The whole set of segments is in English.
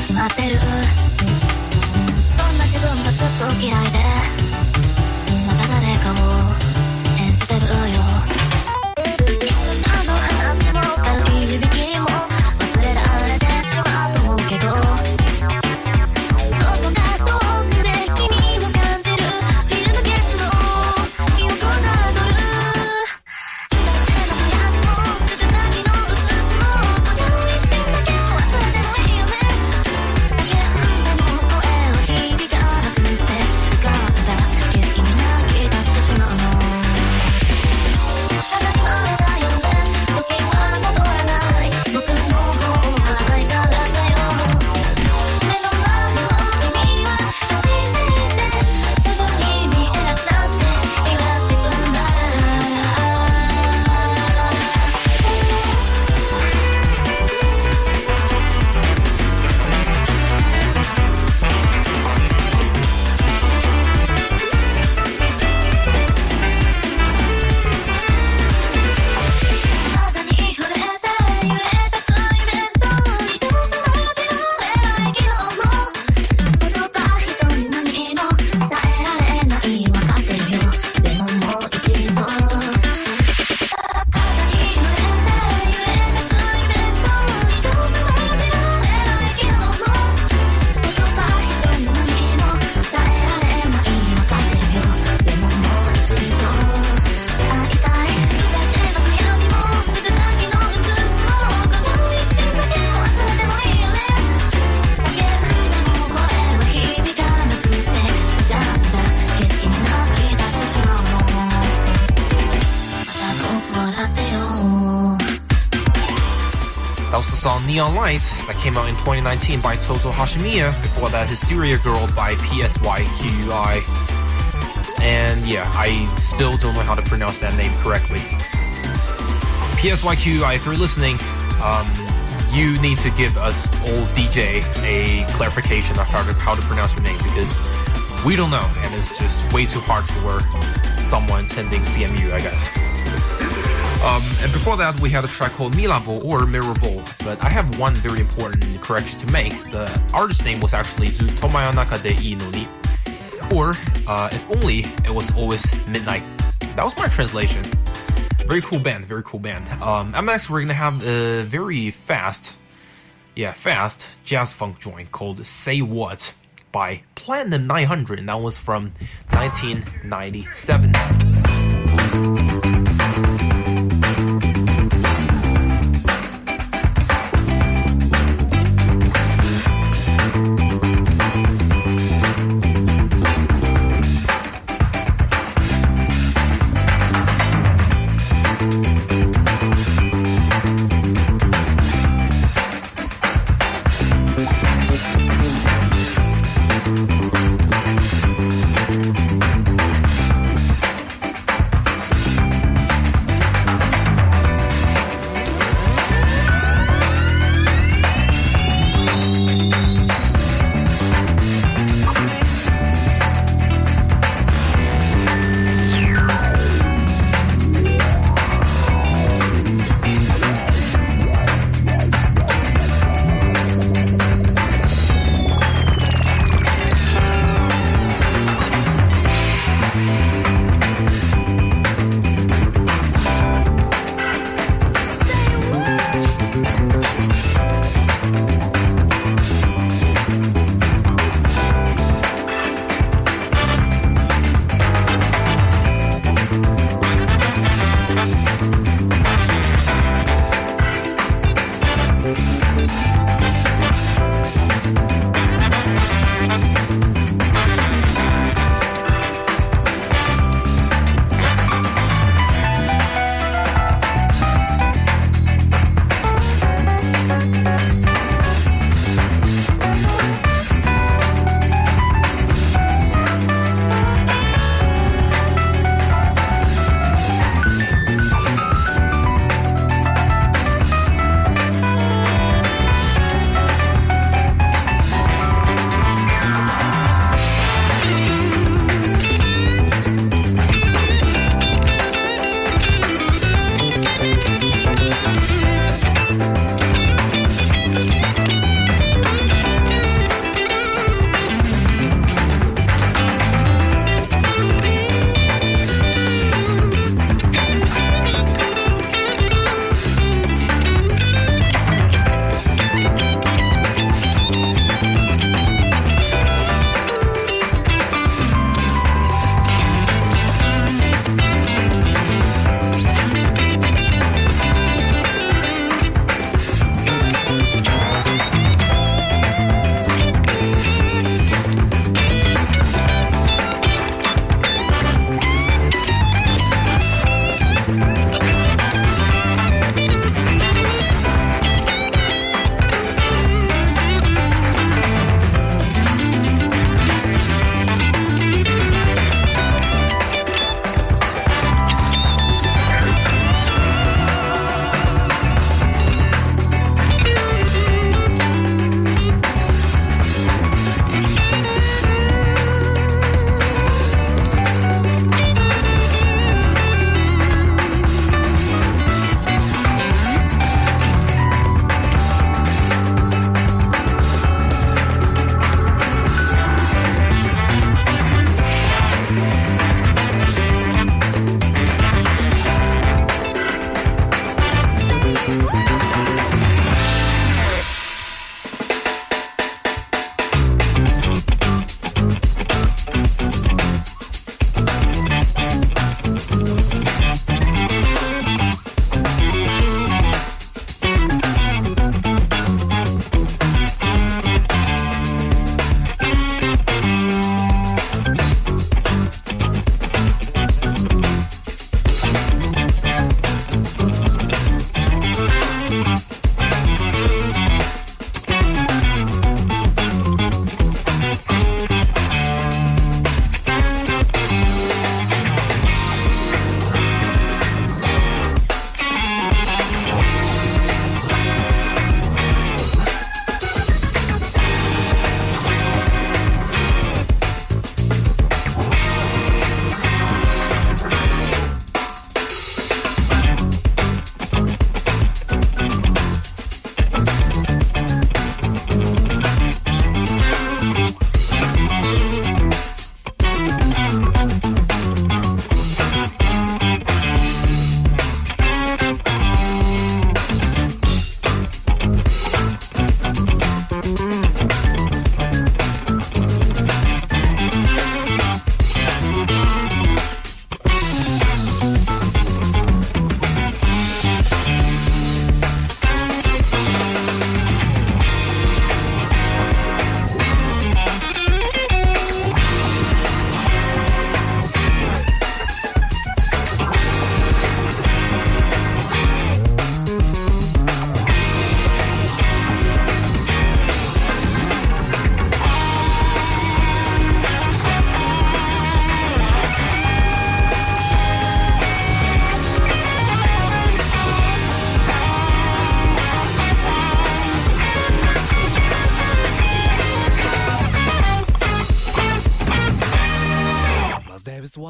しまってる。そんな自分がずっと嫌いで、また誰かを演じてるよ。あの話も軽い響きも忘れられてしまうと思うけど、どこか遠くで君を感じるフィルムケースの記憶をなぞる。全ての闇もすぐ先のうつつもこの一瞬だけ忘れてもいいよね。叫んでも声は響かなくて、浮かんだら景色に泣き出してしまうの。ただ今だよね、時は戻らない。僕の方がないからだよ。目の前を君は走っていて、すぐに見えなくなって日は沈んだ。肌に触れて揺れた水面と二重と交じられない昨日の言葉一人何も伝えられないわかってるよ。でももう一度肌に触れて揺れた水面と二重と交じられない昨日の言葉一人何も伝えられないわかってるよ。でももう一度会いたい。全ての闇もすぐ先のうつつもこの一瞬だけ忘れてもいいよね。叫んでも声は響かなくて、だったら景色に泣き出してしまうの。また僕笑ってよ。 That was the song Neon Lights that came out in 2019 by Toto Hashimiya. Before that, Hysteria Girl by PSYQUI. And yeah, I still don't know how to pronounce that name correctly. PSYQUI, if you're listening, you need to give us old DJ a clarification of how to pronounce your name, because we don't know, and it's just way too hard for someone attending CMU, I guess. And before that, we had a track called Milabo or Mirror-Ball, but I have one very important correction to make. The artist name was actually Zu Tomaya Nakade I no Ni, or if only it was always midnight. That was my translation. Very cool band, very cool band. Up next, we're gonna have a very fast jazz funk joint called Say What by Platinum 900, and that was from 1997.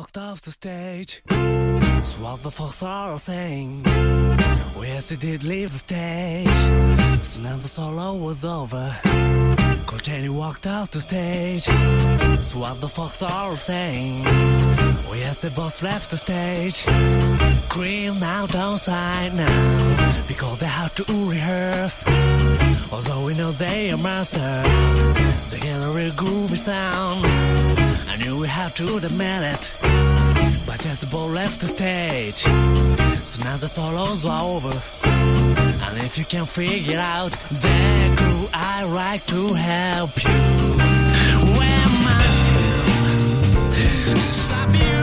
walked off the stage. So what the folks are saying? Oh yes, he did leave the stage. So now the solo was over. Coltrane walked off the stage. So what the folks are saying? Oh yes, they both left the stage. Cream out outside now, because they have to rehearse. Although we know they are masters, they get a real groovy sound. I knew we had to admit it, but just the ball left the stage. So now the solos are over, and if you can figure out the crew, I like to help you. Where my stop you.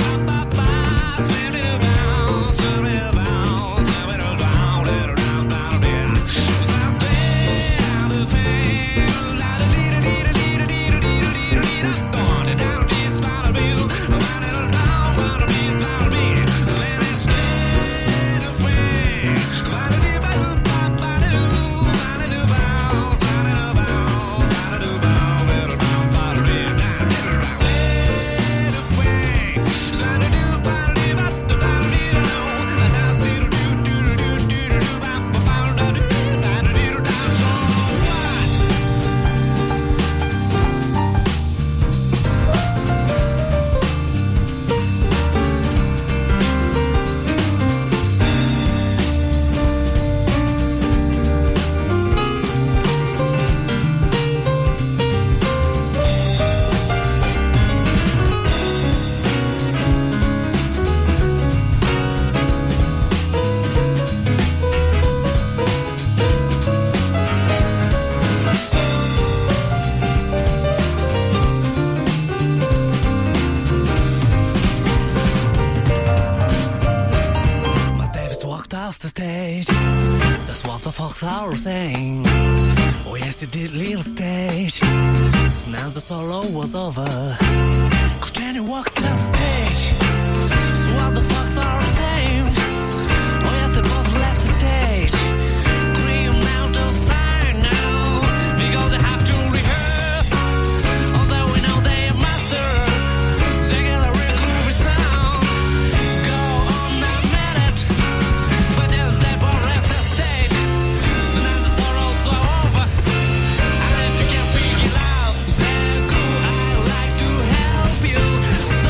The stage, that's what the folks are saying. Oh yes, he did leave the stage. So now the solo was over. Coltrane walked the stage. So what the folks are saying? Oh yes, they both left the stage. Cream out the sign now, because they have to rehearse. Although we know they are masters, they get a real groovy sound. Go on a minute. But then they both left the stage. So now the sorrows are over. And if you can figure out the crew, I like to help you. So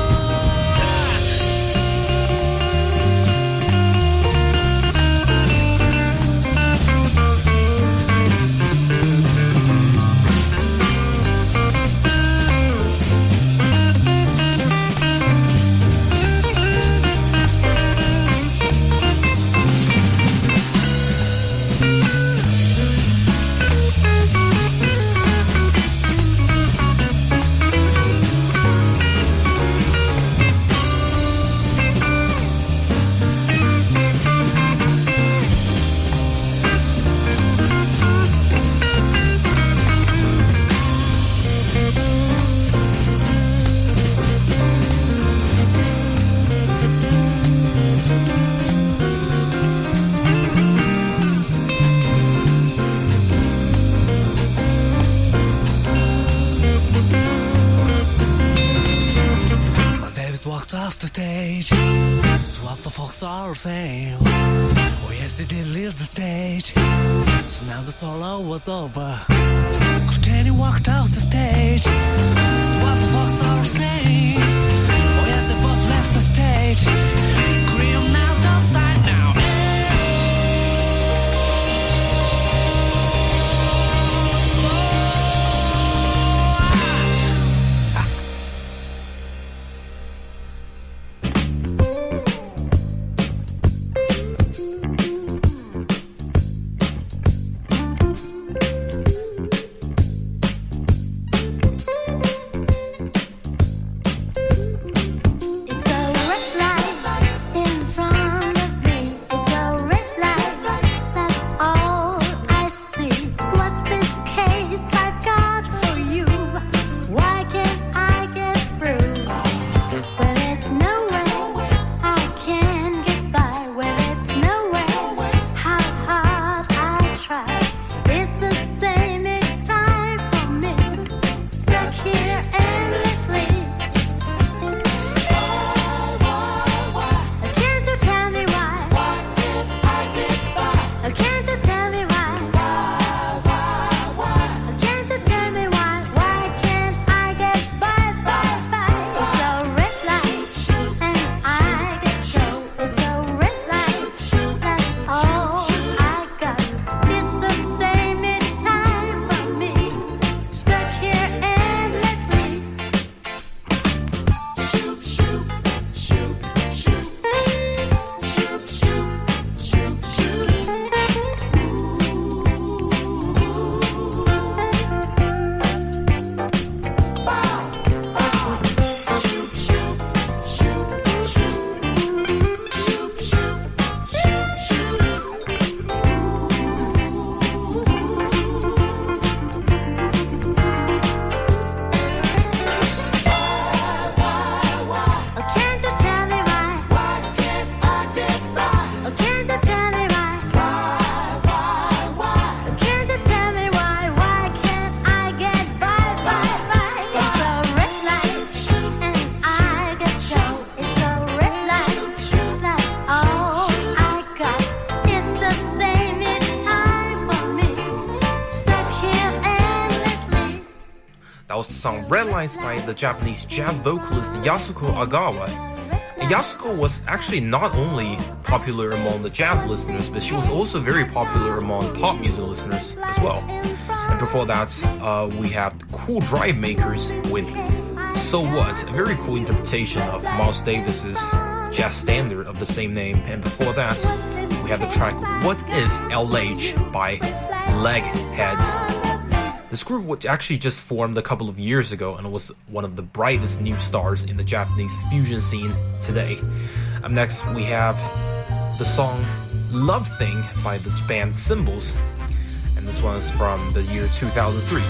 walked off the stage. So what the folks are saying? Oh yes, he did leave the stage. So now the solo was over. Coltrane walked off the stage. So what the folks are saying? Oh yes, they both left the stage. Cream out outside now. It's a red light. was the song Red Lights by the Japanese jazz vocalist Yasuko Agawa. And Yasuko was actually not only popular among the jazz listeners, but she was also very popular among pop music listeners as well. And before that, we have Cool Drive Makers with So What, a very cool interpretation of Miles Davis's jazz standard of the same name. And before that, we have the track What Is LH by Leghead. This group was actually just formed a couple of years ago and was one of the brightest new stars in the Japanese fusion scene today. Up next, we have the song Love Thing by the band Symbols, and this one is from the year 2003.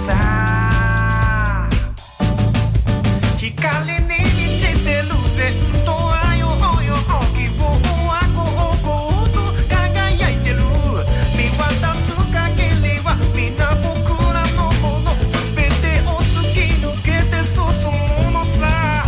さ光に満ちてるぜとあよよ希望はこうこうと輝いてる見渡す限りは皆僕らのもの全てを突き抜けて進むのさ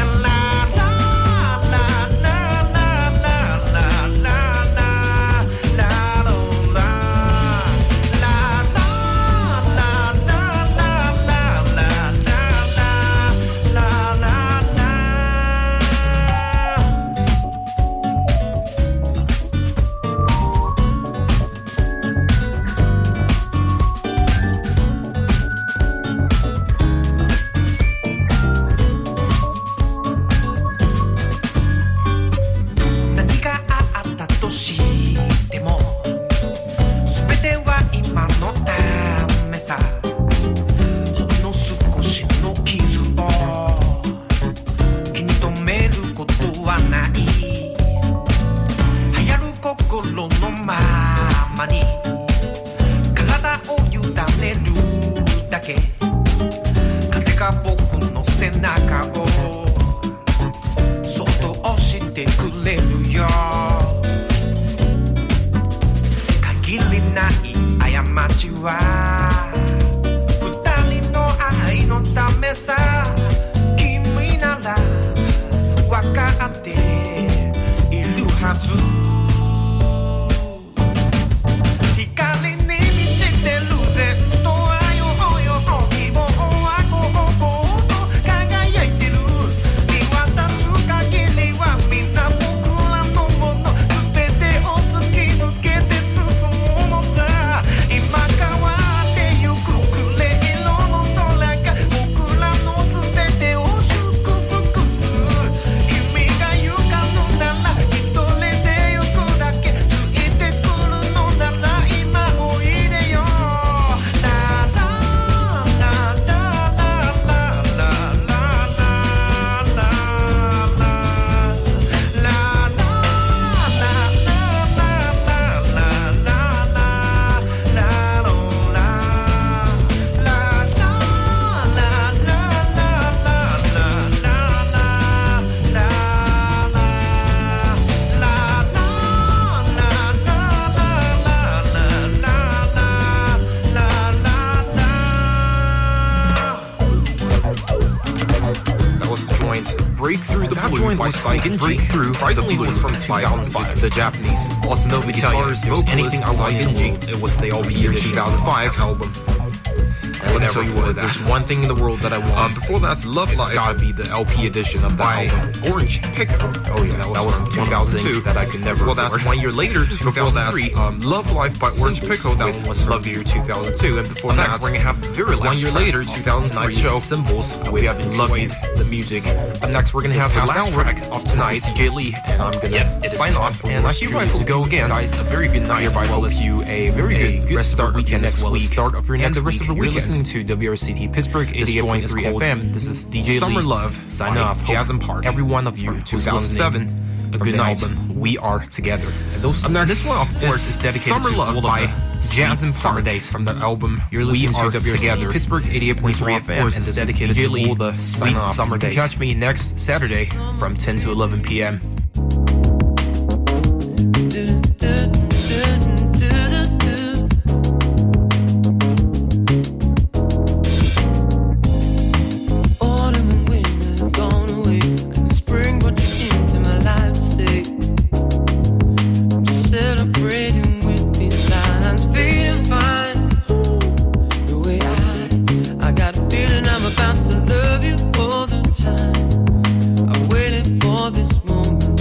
Breakthrough surprisingly was from 2005. The Japanese also know guitars, anything I want to do. It was the LP edition 2005 album. And let me tell you what, there's one thing in the world that I want. Before that's Love Life. It's gotta be the LP edition of by Orange Pico. Oh yeah, that was 2002. That I could never. Well, that's 1 year later, 2003. Love Life by Orange Pico. That one was Love Year 2002. And before that, we're gonna have the very last 1 year later, 2003 show Symbols. We have been loving the music. Up next, we're gonna have the last track of tonight, DJ Lee, and I'm gonna sign off. And like you guys to go again, guys, a very good night. Hereby hope you a very good start of the weekend next week. Start of your next week. And the rest of the weekend. You're listening to WRCT Pittsburgh 88.3 FM. This is DJ Summer Lee. Love. Sign off. Jazz and Party. Every one of you. 2007. A good night. Album, We Are Together. And those, this one, of course, is dedicated Summer to Love by Jazz and Summer Days from the album You're listening to WRCT Pittsburgh 88.3 FM. And this is dedicated to all the sweet summer days. Catch me next Saturday from 10 to 11 p.m. I'm about to love you all the time. I waited for this moment.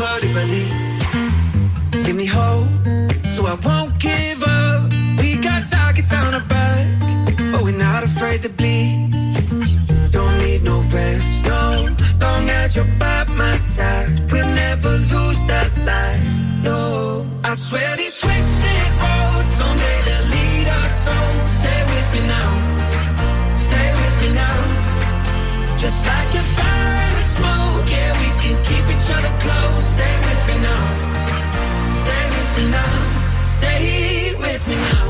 nobody believes. Give me hope, so I won't give up. We got targets on our back, but we're not afraid to bleed. Don't need no rest, no. Long as you're by my side, we'll never lose that light, no. I swear these twisted roads, someday they'll lead us home. Stay with me now, stay with me now. Just like your fire and the smoke, yeah, we can keep each other close. Stay with me now, stay with me now, stay with me now.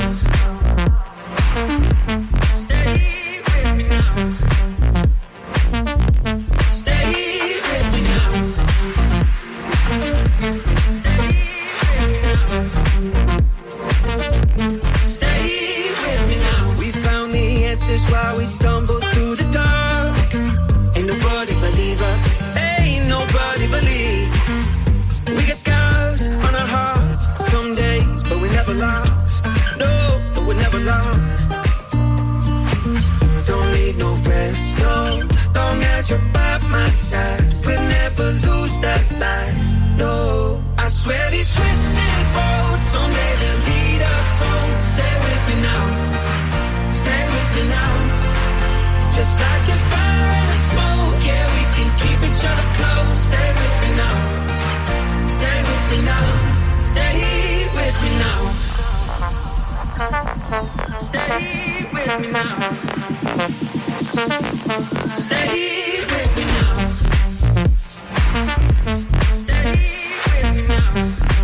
While we stumble through the dark, ain't nobody believe us, ain't nobody believe. We got scars on our hearts some days, but we never lost, no, but we never lost. Don't need no rest, no, long as you're by my side, we'll never lose that light, no. I swear these twisted roads, someday they'll lead us home. Stay with me now, stay with me now. Just like the fire and the smoke, yeah, we can keep each other close. Stay with me now, stay with me now, stay with me now, stay with me now, stay with me now, stay with me now.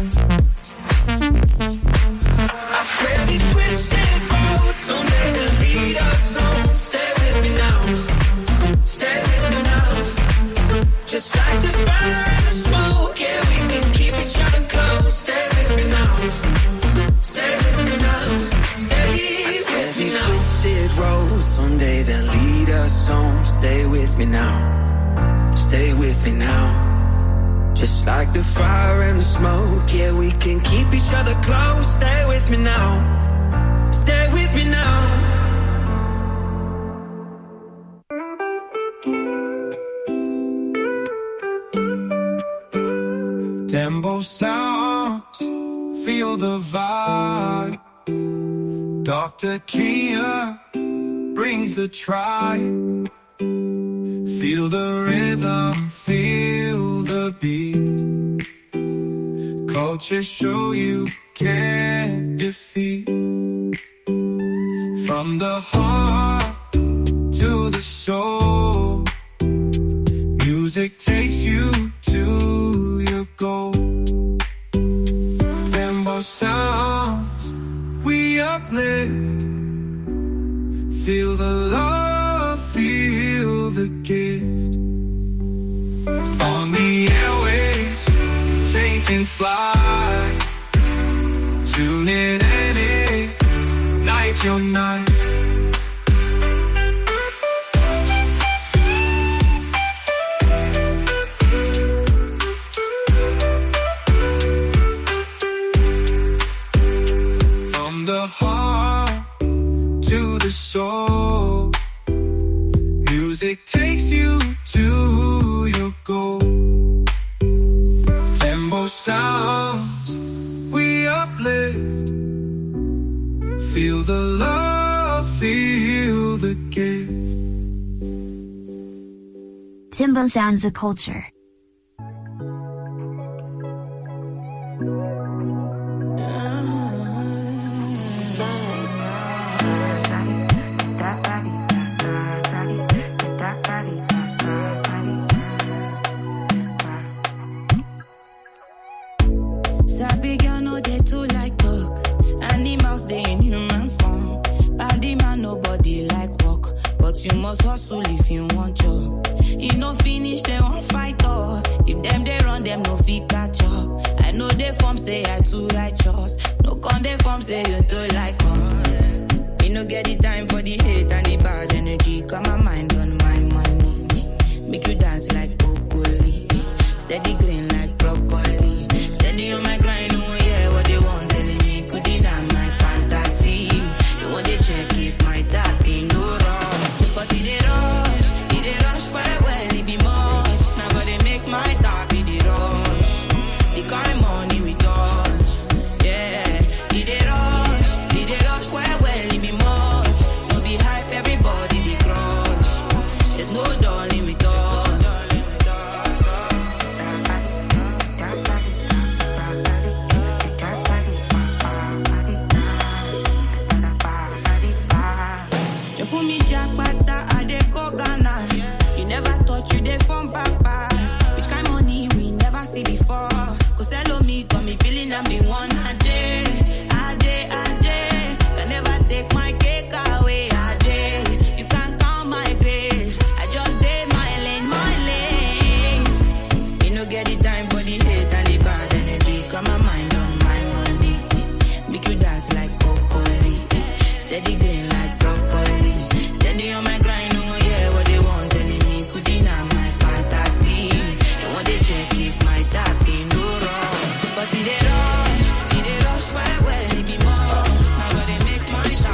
I swear these twisted roads, someday they'll lead us home. Stay with me now, stay with me now. Just like the fire and the smoke, yeah, we can keep each other close. Stay with me now, stay with me now, stay with me now. Twisted roads, someday they'll lead us home. Stay with me now, stay with me now. Just like the fire and the smoke, yeah, we can keep each other close. Stay with me now, stay with me now. Tempo sounds, feel the vibe. Dr. Kia brings the tribe. Feel the rhythm, feel the beat. Culture show you can't defeat. From the heart to the soul, music takes you to your goal. Tempo sounds, we uplift. Feel the love, feel the gift. On the airwaves, taking flight. Tune in and ignite your night. Heart to the soul, music takes you to your goal. Tempo sounds, we uplift. Feel the love, feel the gift. Timbo sounds a culture. Sabi girl no dey too like talk. Animals dey in human form. Body man nobody like walk, but you must hustle if you want job. You no finish they won't fight us. If them they run them no fit catch up. I know they form say I too righteous. No con they form say you too like us. Me no get the time for the hate and the bad energy. Got my mind on my money. Make you dance like broccoli. Steady green like broccoli. Steady on my grind, oh yeah, what they want telling me could deny my fantasy. They want to check if my tap ain't no wrong. But it they rush well, it be much. Now gotta make my tap be the rush. you dey phone papas. Which kind money we never see before? Cause hello me, got me feeling I'm the one. Ajay, can never take my cake away. Ajay, you can't count my grace. I just did my lane. You no get the time for the hate and the bad energy. Got my mind on my money. Make you dance like broccoli. Steady green like broccoli. Steady on my grind, oh yeah, what they want telling me. Could deny my fantasy. They want to check if my tap ain't no wrong. But see they rush, where they be more. Now gotta make my shot.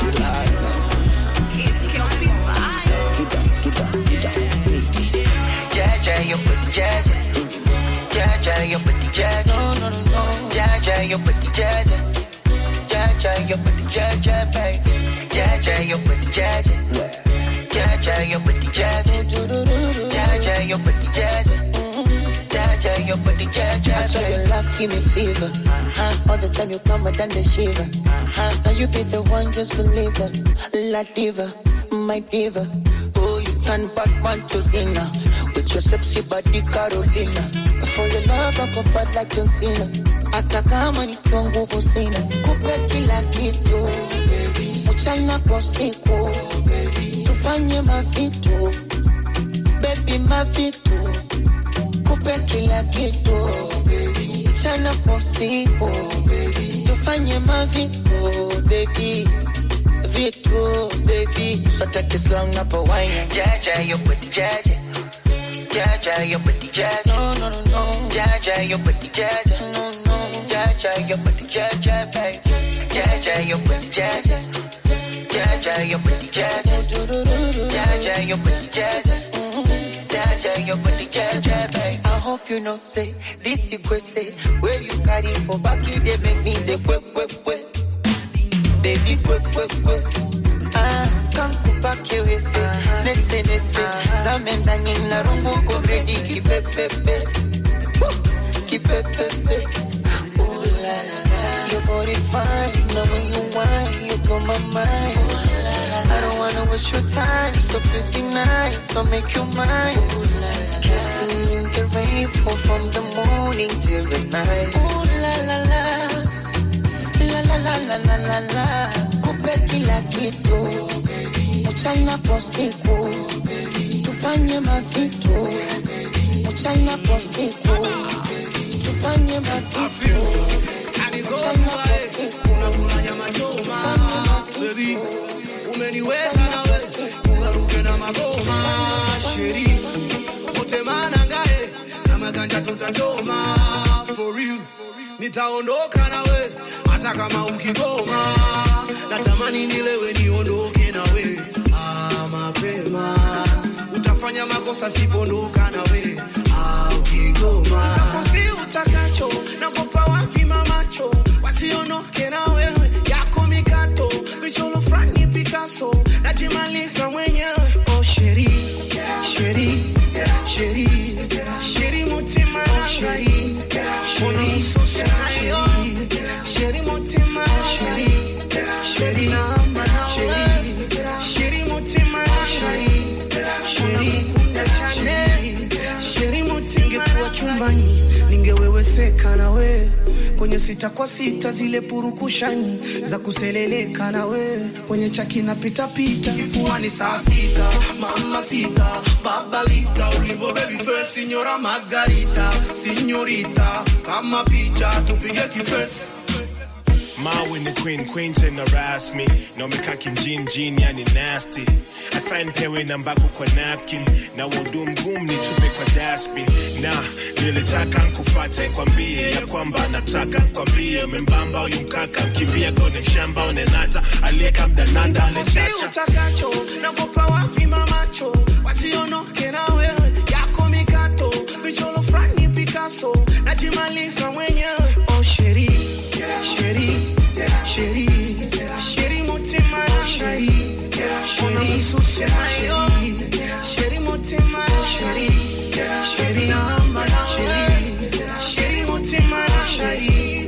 Jaja, you put the jaja. Jaja, you put the jaja. No. Jaja, you put the jaja. Jaja, you put the jaja, baby. Jaja, you put the jaja. Jaja, you put the jaja. Jaja, you put the jaja. Jaja, you put the jaja. I swear your love give me fever. All the time you come and then the shiver. Now you be the one, just believe it. La diva, my diva. Oh, you turn Batman to Zina. With your sexy body, Carolina. For your love, I go fight like John Cena. Hata kama nikiwa nguvu sina. Kupe kila kitu, mchana kwa siku. Tufanye mavitu, baby mavitu. Kupe kila kitu, mchana kwa siku. Tufanye mavitu, baby. Vitu, baby. So take it slow, not a wine. Jaja, you put the jaja. Jaja, you put the jaja. No. Jaja, you put the jaja. No. Jaja, you put the jaja, baby. Jaja, you put the jaja. Jaja, you put the jaja. Jaja, you put the jaja. Jaja, you put the jaja, baby. I hope you know say this you could say where you carry for back you they make me the quick. Baby quick. Can't go back you say nese zamenda nina rungu ko ready kipepepe. Ooh la la la, your body fine, now when you whine, you blow my mind. Ooh la la la, I don't wanna waste your time, so please be nice, so make you mine. Ooh la la la, kissing in the rain, fall from the morning till the night. Ooh la la la, la. Kupe kila kitu, mchana kwa siku. Tufanye mavitu, mchana kwa siku. Tufanye mavitu, mchana kwa siku. Baby, umeniweza nawe, ugaruke na magoma. Sheri, utemana ngae, na maganja tutanjoma. For real, nitaondoka nawe, hata kama ukigoma. Natamani nilewe niondoke nawe, mapema. Utafanya makosa sipondoka nawe, ukigoma. Utakosi utakacho, nakopa wapi mamacho. Wasionoke na wewe, yako mikato. Michoro frani Picasso, najimaliza mwenyewe. Oh sheri mutima nangai. Sheri mutima nangai. Sheri mutima nangai. Sheri mutima chumbani, ningeweweseka na we. Kwenye 6 kwa 6 zile purukushani za kuseleleka na we. Kwenye chaki na pita kifuani saa 6. Mama sita, babalita, ulivo baby face. Signora Margarita, signorita, kama picha tupige kifesi. Ma when the queen tend to harass me. No me kaki mjini yani nasty. I find pewe na mbako kwa napkin. Na wodu mgumu ni chupe kwa dustbin. Na nilitaka nkufate kwambie ya kwamba nataka kwambie membamba uyu mkaka mkimbia kone mshamba unenata alieka mdananda alesacha. Utakacho nakopa wapi mamacho. Wasionoke na wewe, yako mikato. Michoro frani Picasso, najimaliza mwenyewe. Oh sheri mutima nangai. Sheri mutima nangai. Sheri mutima nangai.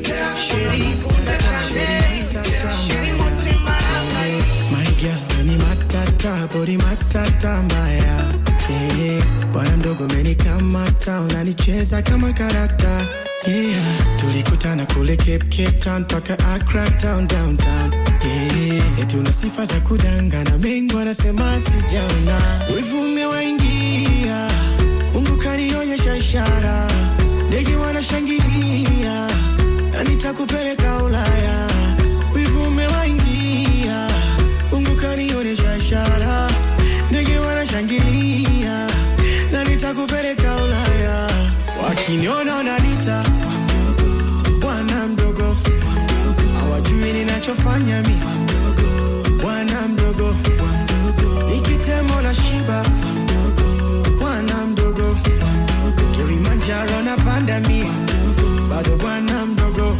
Sheri mutima nangai. My girl, ni maktata, body maktata mbaya. Bwana mdogo umenikama town nanicheza kama karakta. Yeah, tulikutana kule Cape Town paka Accra town downtown. Yeah, tuna sifa za kudangana, mengi wanasema sijaona. Wivu umewaingia, Mungu kanionyesha ishara. Ndege wanashangilia, na nitakupeleka Ulaya. Wivu umewaingia, Mungu kanionyesha ishara. Ndege wanashangilia, na nitakupeleka Ulaya. Wakiniona wananiita bwana mdogo, hawajui ninachofanya mimi. Bwana mdogo, nikitemo na shiba. Bwana mdogo, Kilimanjaro na panda mimi, bado bwana mdogo.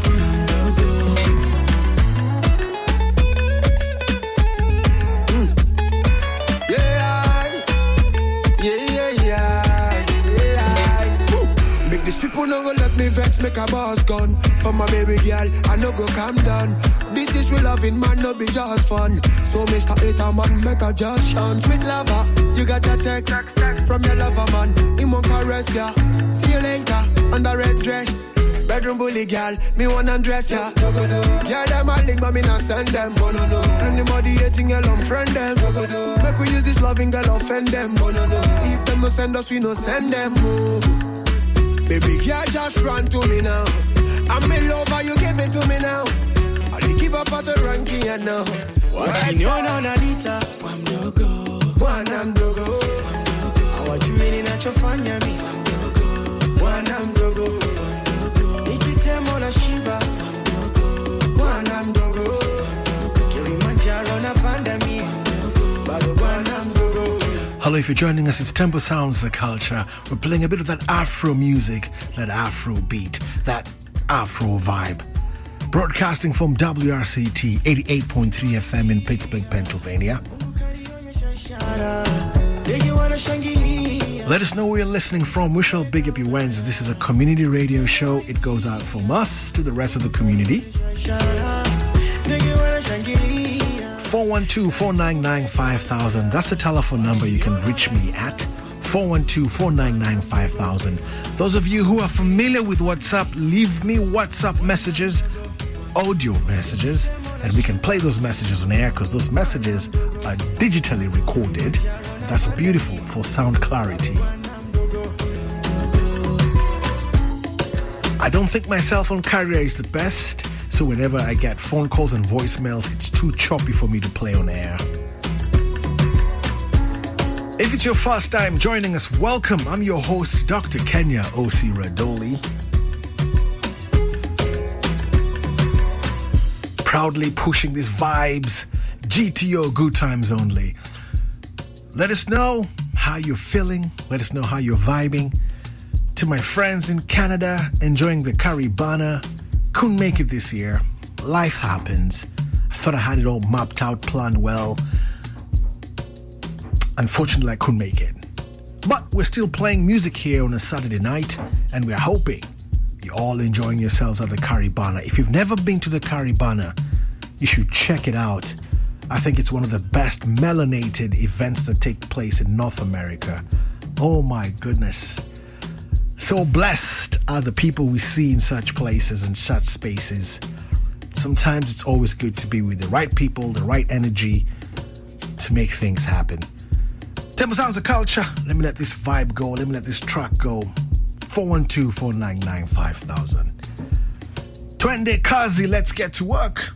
These people no go let me vex, make a boss gun. For my baby girl, I no go calm down. This is real loving, man, no be just fun. So Mr. Hater man, make a just shine. Sweet lover, you got a text from your lover man. He won't caress ya. See you later, on the red dress. Bedroom bully girl, me wanna undress ya. Yeah, them a link, but me not send them. Anybody hating, girl, unfriend them. Make we use this loving girl, offend them. If them no send us, we no send them. Baby girl, just run to me now. I'm in love, and you give it to me now. I'll keep up at the ranking, you know. Wakiniona wananiita bwana mdogo, hawajui ninachofanya mimi. Bwana mdogo, nikitemo na shiba. Bwana mdogo, Kilimanjaro na panda mimi, bado bwana mdogo. Hello, if you're joining us, it's Tempo Sounds The Culture. We're playing a bit of that Afro music, that Afro beat, that Afro vibe. Broadcasting from WRCT 88.3 FM in Pittsburgh, Pennsylvania. Let us know where you're listening from. We shall big up your Wednesday. This is a community radio show. It goes out from us to the rest of the community. 412-499-5000. That's the telephone number you can reach me at. 412-499-5000. Those of you who are familiar with WhatsApp, leave me WhatsApp messages, audio messages, and we can play those messages on air because those messages are digitally recorded. That's beautiful for sound clarity. I don't think my cell phone carrier is the best, so whenever I get phone calls and voicemails, it's too choppy for me to play on air. If it's your first time joining us, welcome. I'm your host, Dr. Kenya O.C. Radoli. Proudly pushing these vibes, GTO, good times only. Let us know how you're feeling. Let us know how you're vibing. To my friends in Canada, enjoying the Caribana. Couldn't make it this year. Life happens. I thought I had it all mapped out, planned well. Unfortunately, I couldn't make it. But we're still playing music here on a Saturday night, and we're hoping you're all enjoying yourselves at the Caribana. If you've never been to the Caribana, you should check it out. I think it's one of the best melanated events that take place in North America. Oh my goodness. So blessed are the people we see in such places and such spaces. Sometimes it's always good to be with the right people, the right energy to make things happen. Tempo Sounds of Culture. Let me let this vibe go. Let me let this track go. 412-499-5000. Twende Kazi, let's get to work.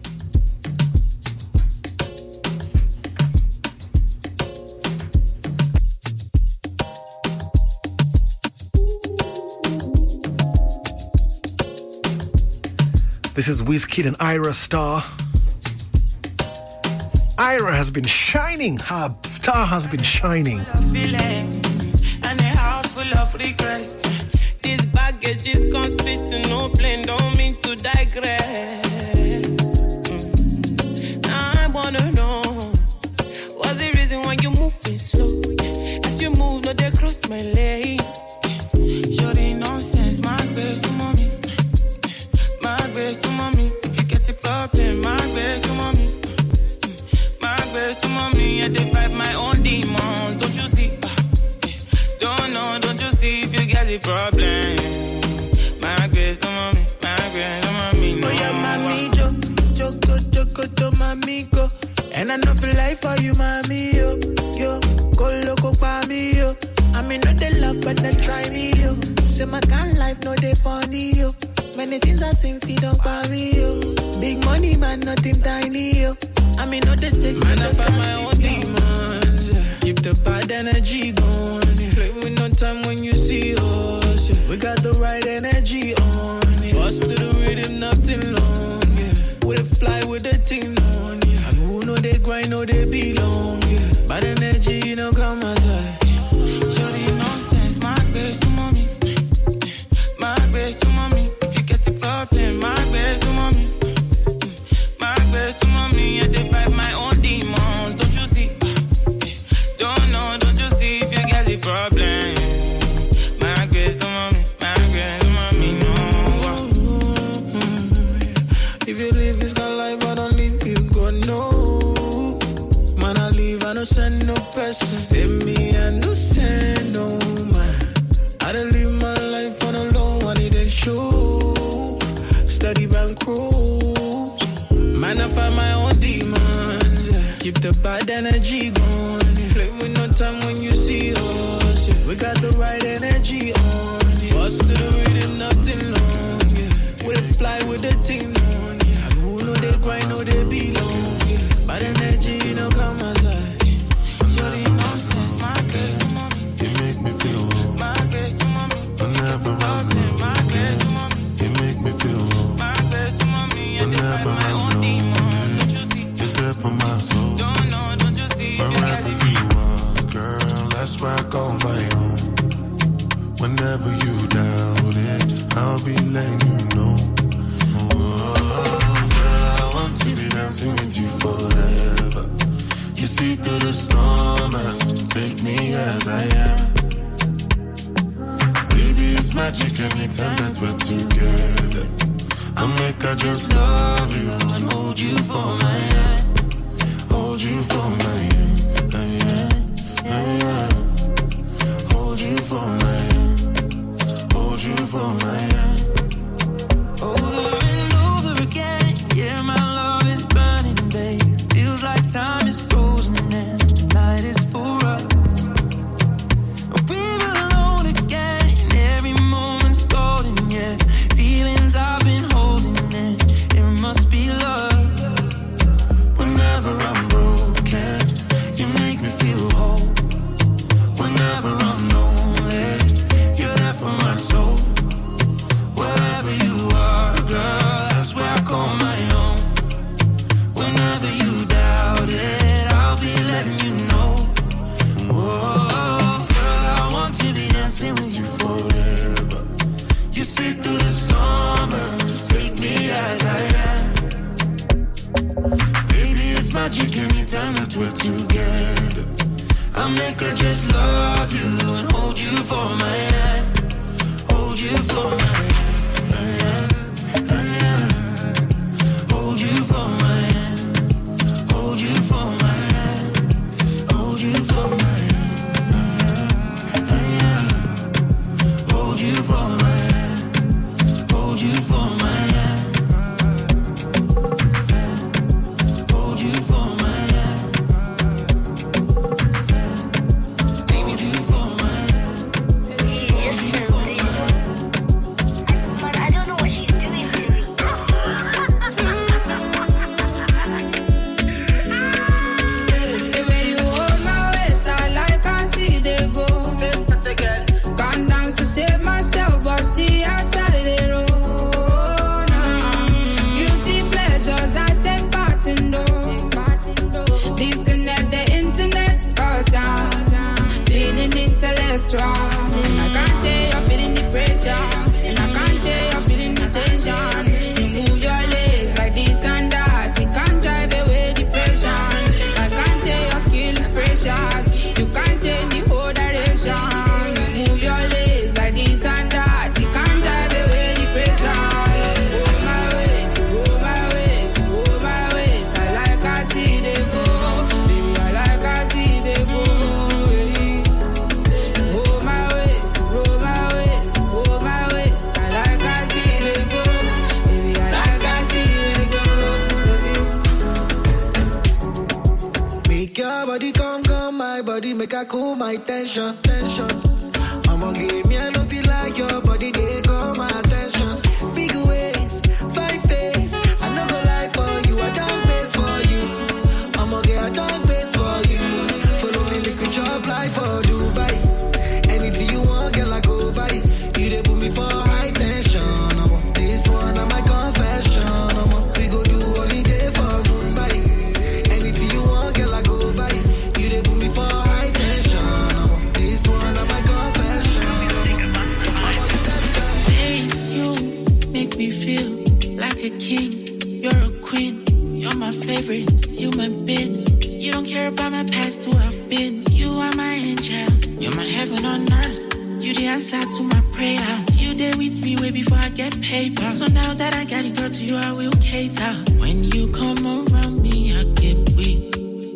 This is Wizkid and Ira Star. Ira has been shining. Her star has been shining. And a house full of regrets. This baggage is can't fit to no plane. Don't mean to digress. Now I wanna know, what's the reason why you move me slow? As you move, no, they cross my lane. Shorty nonsense, my best to mommy. My best to mommy. If you get the problem, my best to mommy. My best to mommy. I divide my own demons. Don't you see? Don't know. don't you see if you get the problem? My grace, mommy, my grace, mommy. No, yeah, mommy, Choco, mommy, go. And I know for life for you, mommy, yo. Go loco, me, yo. I mean, not the love, but they try me, yo. Say my kind life, no, they funny, yo. Many things I sing, feed up by me, yo. Big money, man, nothing tiny, yo. I mean, not the take, man, I find my own demons. Keep the bad energy going. Play with no time when you see us. We got the right energy on. Bust to the rhythm, nothing long. With a fly with the thing on. And who know they grind, know they belong. Bad energy, you know, come aside. Send me a no send, no man. I don't live my life on a low, I need a show. Steady bank cruise. Man, I find my own demons. Keep the bad energy going. Play with no time when you see us. We got the right energy on. Bust to the rhythm, nothing long. With a fly with the thing on. And who know they grind, know they belong. Bad energy, you know, come aside. Rock on my own. Whenever you doubt it, I'll be letting you know. Oh, girl, I want to be dancing with you forever. You see through the storm and take me as I am. Baby, it's magic anytime that we're together. I'll make I just love you and hold you for my hand. Hold you for my hand. Hold you for my hand, hold you for my hand. Over and over again, yeah, my love is burning, babe. Feels like time is frozen and the night is for us. We're alone again, every moment's golden, yeah. Feelings I've been holding in, it must be love. Whenever I'm broken, you make me feel whole. Whenever I'm lonely, body, make I cool my tension. I'ma give me a love you like your body, they call my attention. Big ways, 5 days, I never lie for you, I don't base for you. I'ma get a dog base for you. Follow me, make me chop life for Dubai. Anything you want, girl, I go buy. You they put me for high tension. This one, I'm my confession. We go do holiday for Dubai. Anything you want, girl, I go buy. You they put me for high tension. This one, I'm my confession. Hey, you make me feel like a king. You're a queen. You're my favorite human being. You don't care about my past, who I've been. You are my angel. You're my heaven on earth. You the answer to my prayer. You there with me way before I get paper. So now that I got it, girl, to you I will cater. When you come around me, I get weak.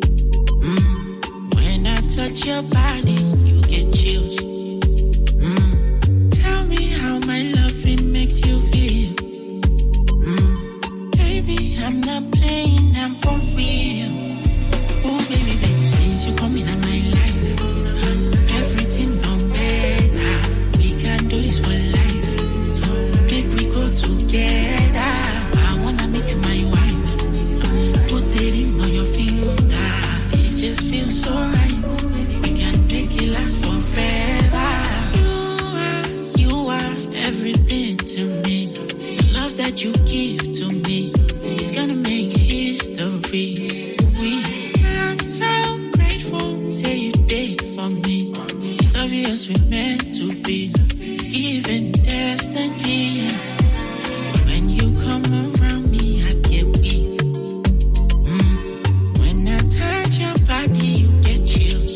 When I touch your body, you get chills. Tell me how my loving makes you feel. Baby, I'm not playing, I'm for real. Oh, baby, baby, since you come in my life, everything done better. We can do this for life. Make we go together. I wanna make you my wife. Put the ring on your finger. This just feels so right. We can make it last forever. You are everything to me. The love that you give to me is gonna make history. I'm so grateful. Say you did for me. It's obvious we're meant to be. It's given destiny. When you come around me, I get weak. When I touch your body, you get chills.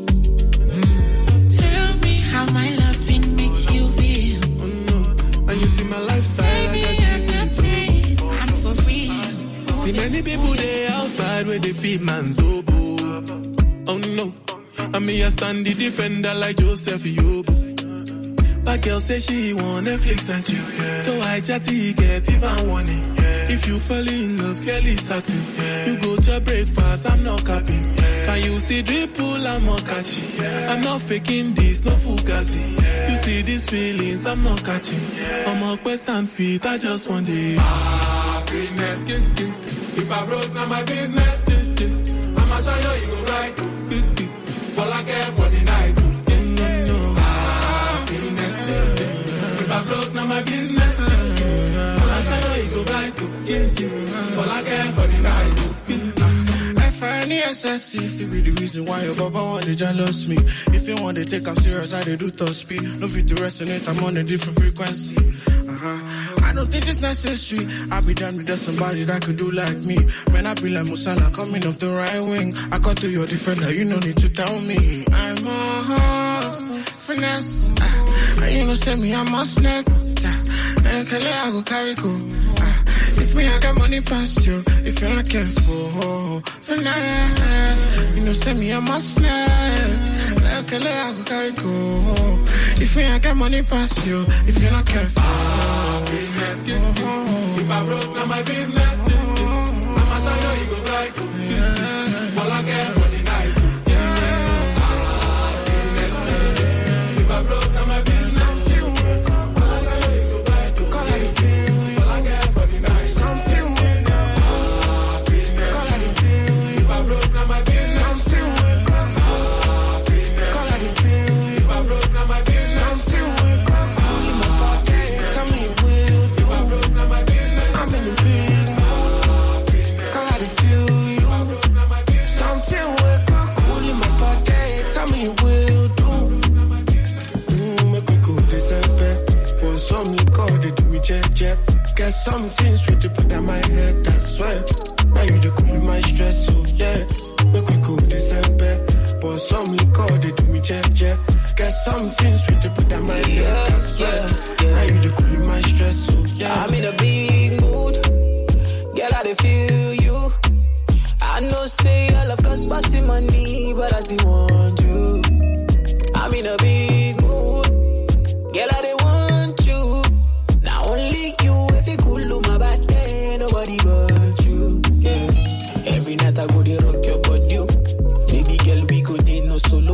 Tell me how my loving makes you feel. Oh no, and you see my lifestyle. Baby, I'm not playing, I'm for real. See many people there outside where they feed man's oboe. Oh no, I mean I stand the defender like Joseph Yobo. But girl say she want Netflix and chill, so I chatty get even warning. If you fall in love, girl is certain. You go to breakfast, I'm not capping. Can you see dripple, I'm not catching. I'm not faking this, no fugazi. You see these feelings, I'm not catching. I'm a quest and feet, I just want it. Happiness, if I broke, now my business. I'ma show you, you go right. All I care for the night. Happiness, if I broke, now my business. I'ma show you, you go right. All I care for the night. FNESS, if it be the reason why your baba want to jealous me. If you want to take I'm serious, I do top speed. No fit to resonate, I'm on a different frequency. I don't think it's necessary. I'll be done with somebody that could do like me. Man, I be like Musala coming off the right wing. I got to your defender, you no need to tell me. I'm a horse, finesse. You know, say me, I'm a snake. I go carry go. If me, I got money past you. If you're not careful, finesse. You know, say me, I'm a snake. I go carry go. If me, I got money past you. If you're not careful, finesse. If I broke, now my business. I'ma show you, you go right. All I care for the night. Finesse. If I broke, now my business. Get some things with the put on my head, I swear. Now you the cool my stress, so yeah. Make we go December. But some liquor, they do me jet. Get some things with the put on my head, I swear. Now you the cool my stress, so yeah. I'm in a big mood. Girl, I dey feel you. I know say all of us passing money, but I still want you. I'm in a big mood. Girl, I dey want you. Not only you, if you cool on my back, nobody but you. Yeah. Every night I go dey rock your body. Baby girl, we go dey no solo.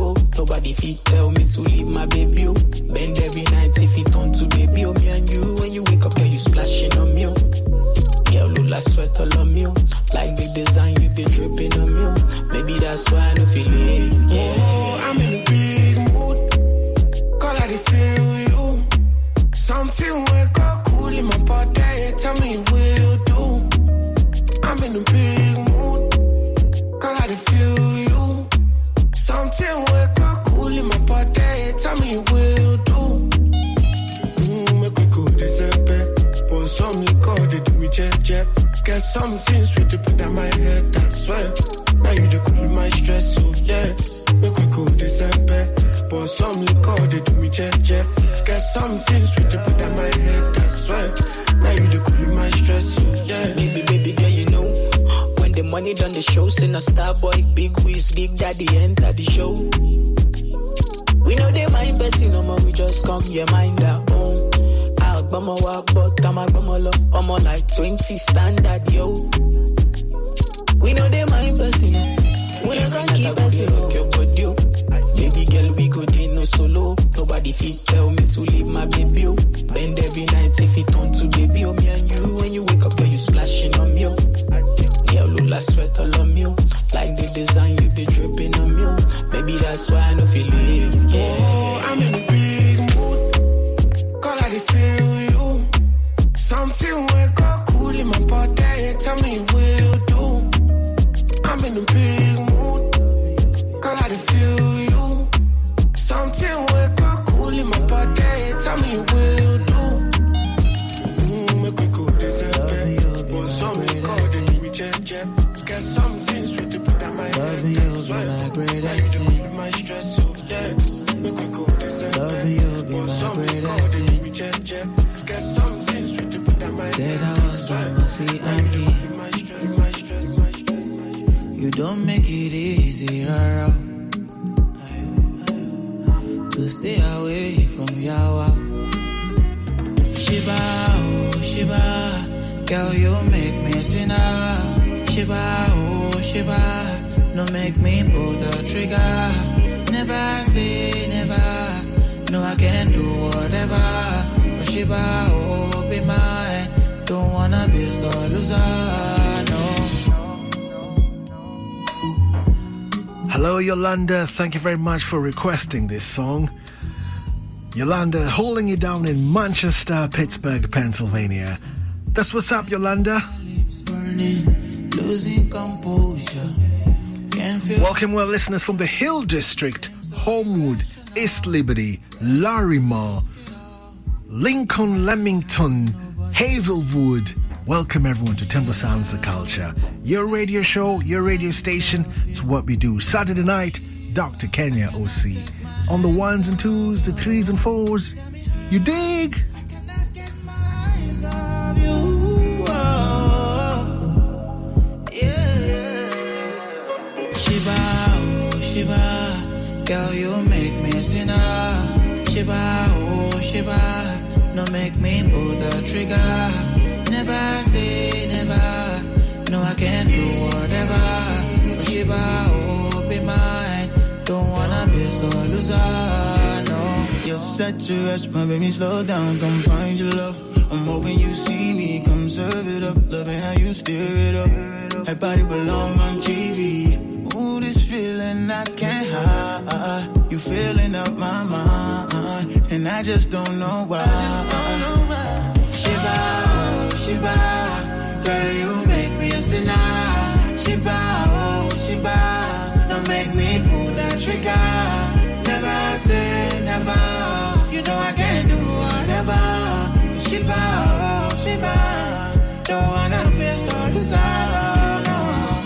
feel you. Something wake up cool in my body. Tell me will you do? I'm in a big mood. Cause I feel you. Something wake up cool in my body. Tell me will you do? Make we go December. Or some liquor they do me jet. Get something sweet to put on my head, I swear. Now you the cool my stress, so yeah. Make we go December. But some liquor they do me jet. Get something sweet to put on my head, I swear. Now you the cool my stress, so yeah. Baby girl, you know when the money done the show, send a star boy, big whiz, big daddy enter the show. We know they mind person, no more, we just come your mind our own. I'll bummer walk, but I'm a bummer low. I'm on like 20 standard, yo. We know they mind person, we not gonna keep person, no. Baby girl, we go day no solo. Nobody fit tell me to leave my baby, oh. Bend every night if it turn to baby, oh. Me and you, when you wake up, girl, you splashing on me, oh. Yeah, Lula sweat all on me, oh. Like the design, you be dripping on me, oh. Maybe that's why I know feel it, yeah. Oh, I'm in a big mood. Call I feel you. Something wake up cool in my body. Tell me will you do? I'm in a big mood. Call I feel you. Something wake up cool in my body. Tell me will you do? Make we go December. Or some liquor they do me jet. Get something sweet to put on my head. That's why I cool my stress, so yeah. Make we go December. Or some liquor they do me jet. Get something sweet to put on my head. Said I was gonna see Andy. You don't make it easy, rara, to stay away from Yawa. Shiba, oh Shiba, girl you make me sinner. Shiba, oh Shiba, no make me pull the trigger. Never say never, no I can do whatever. For Shiba, oh be mine, don't wanna be so loser, no. Hello, Yolanda. Thank you very much for requesting this song. Yolanda, holding you down in Manchester, Pittsburgh, Pennsylvania. That's what's up, Yolanda. Losing composure. Welcome, well, listeners from the Hill District, Homewood, East Liberty, Larimar, Lincoln, Leamington, Hazelwood. Welcome everyone to Temple Sounds the Culture. Your radio show, your radio station. It's what we do. Saturday night, Dr. Kenya OC. On the ones and twos, the threes and fours. You dig? Shiba, oh Shiba, girl you make me sinner. Shiba, oh Shiba, no make me pull the trigger. Never say never, no I can do whatever. For Shiba, oh be mine, don't wanna be so loser, no. You're such a rush, my baby, slow down, come find your love. I'm hoping you see me, come serve it up. Loving how you stir it up, that body belong on TV. Ooh, this feeling I can't hide. You filling up my mind, and I just don't know why. Shiba, oh Shiba, girl you make me a sinner. Shiba, oh Shiba, don't make me pull that trigger. Never say never, you know I can do whatever. Shiba, oh Shiba, don't wanna be so desirable, no.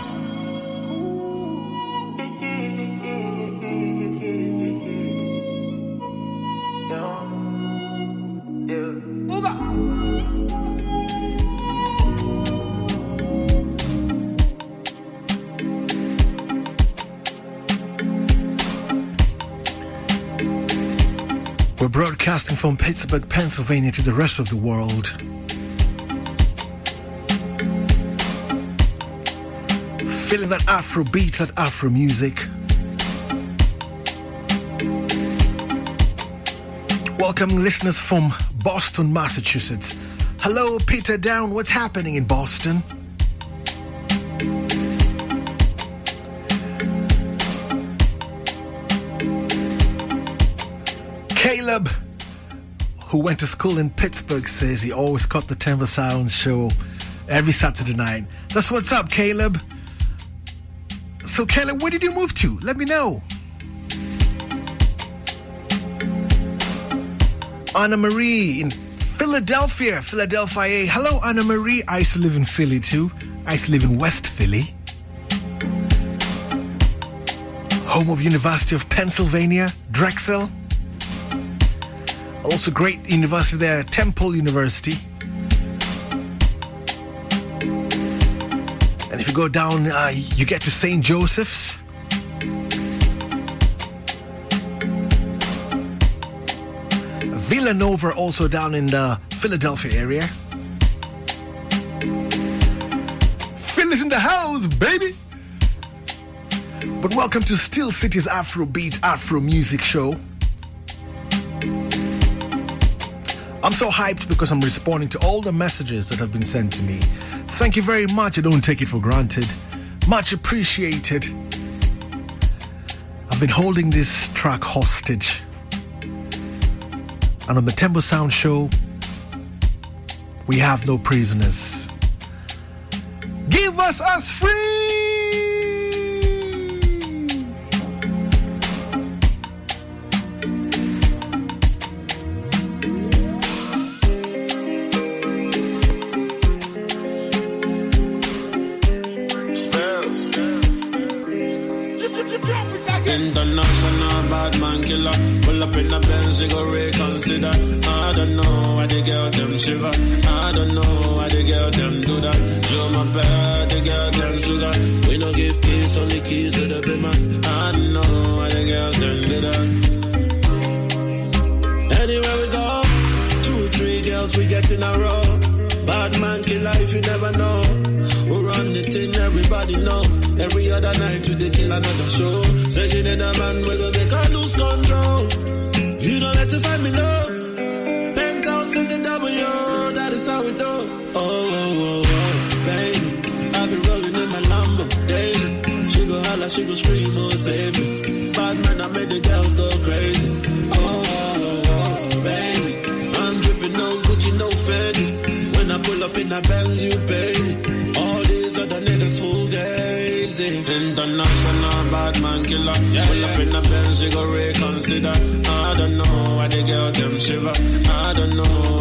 We're broadcasting from Pittsburgh, Pennsylvania to the rest of the world. Feeling that Afro beat, that Afro music. Welcome listeners from Boston, Massachusetts. Hello, Peter Down. What's happening in Boston? Caleb who went to school in Pittsburgh, says he always caught the Temple Sound show every Saturday night. That's what's up, Caleb. So, Caleb, where did you move to? Let me know. Anna Marie in Philadelphia. Hello, Anna Marie. I used to live in Philly, too. I used to live in West Philly. Home of University of Pennsylvania, Drexel. Also great university there, Temple University. And if you go down, you get to St. Joseph's. Villanova, also down in the Philadelphia area. Philly's in the house, baby! But welcome to Steel City's Afrobeat Afro Music Show. I'm so hyped because I'm responding to all the messages that have been sent to me. Thank you very much. I don't take it for granted. Much appreciated. I've been holding this track hostage. And on the Tempo Sound Show, we have no prisoners. Give us free! International bad man killer. Pull up in the Benz, you go reconsider. I don't know why the girl them shiver. I don't know why the girl them do that. Show my bad, the girl them sugar. We no give keys, only keys to the big man. I don't know why the girl them do that. Anywhere we go, 2-3 girls we get in a row. Bad man killer if you never know. Who run the thing, everybody know. Every other night we dey kill another show. Say she need a man, we go make her lose control. You don't have to find me love. Penthouse in the W, that is how we do. Oh, baby, I be rolling in my Lambo daily. She go holla, she go scream, oh save me. Bad man, I made the girls go crazy. Oh, baby, I'm dripping no Gucci, no Fendi. When I pull up in that Benz, you pay me. All these other niggas fugazi. International bad man killer. Pull up in the Benz, you go reconsider. I don't know why the girl them shiver. I don't know